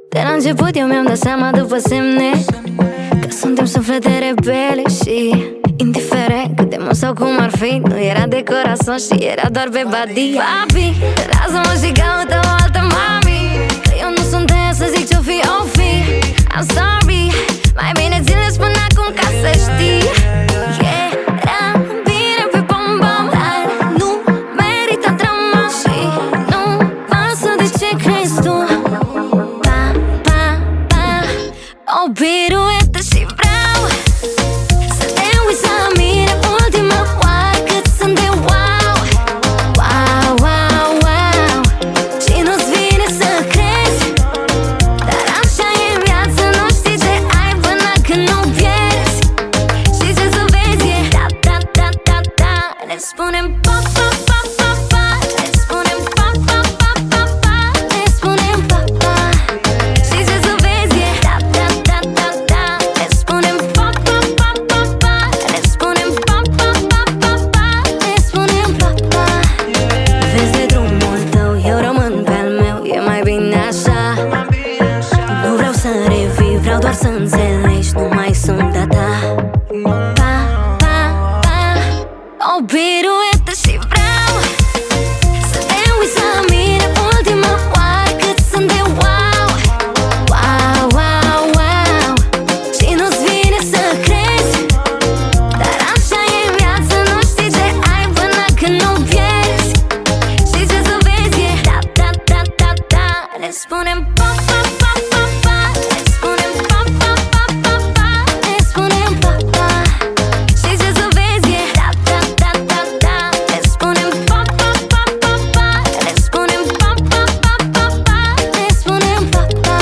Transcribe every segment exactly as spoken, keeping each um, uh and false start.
De la început eu mi-am dat seama după semne că suntem suflete rebele și indiferent cât de mult sau cum ar fi, nu era de corazon și era doar pe body. Papi, lasă-mă și caută o altă mami, că eu nu sunt aia să zic ce-o fi, o fi. I'm sorry, mai bine ți-le spun acum ca să știi. Era bine pe bom-bom, dar nu merită drama și nu pasă de ce crezi tu. Pa, pa, pa, o piruetă și vreau să te uiți la mine ultima oară cât sunt de wow. Wow, wow, wow, și nu-ți vine să crezi, dar așa e viața, nu știi ce ai până când nu pierzi. Și ce să vezi e da, da, da, da, da. Ne spunem pa, pa, pa, pa, pa. Ne spunem pa, pa, pa, pa, pa. Ne spunem pa, pa. Și ce să vezi e da, da, da, da, da. Ne spunem pa, pa, pa, pa, pa. Ne spunem pa, pa, pa, pa, pa. Ne spunem pa, pa. Vezi de drumul tău, eu rămân pe-al meu, e mai bine așa. Nu vreau să revii, vreau doar să înțelegi, nu mai sunt a ta. Pa, pa, pa, o piruetă și vreau să te uiți la mine ultima oară cât sunt de wow. Wow, wow, wow, și nu-ți vine să crezi, dar așa e viața, nu știi ce ai până când nu pierzi. Și ce să vezi e da, da, da, da, da. Ne spunem pa, pa, pa, pa, pa. Ne spunem pa, pa, pa, pa, pa. Ne spunem pa, pa. Și ce să vezi e da, da, da, da, da. Ne spunem pa, pa, pa, pa, pa. Ne spunem pa, pa, pa, pa, pa. Ne spunem pa, pa.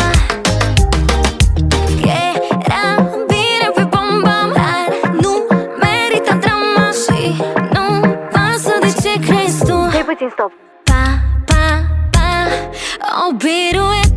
Era bine pe bom-bom, dar nu merită drama și nu pasă de ce crezi tu. Stai puțin, stop. Pa, pa, pa, o piruetă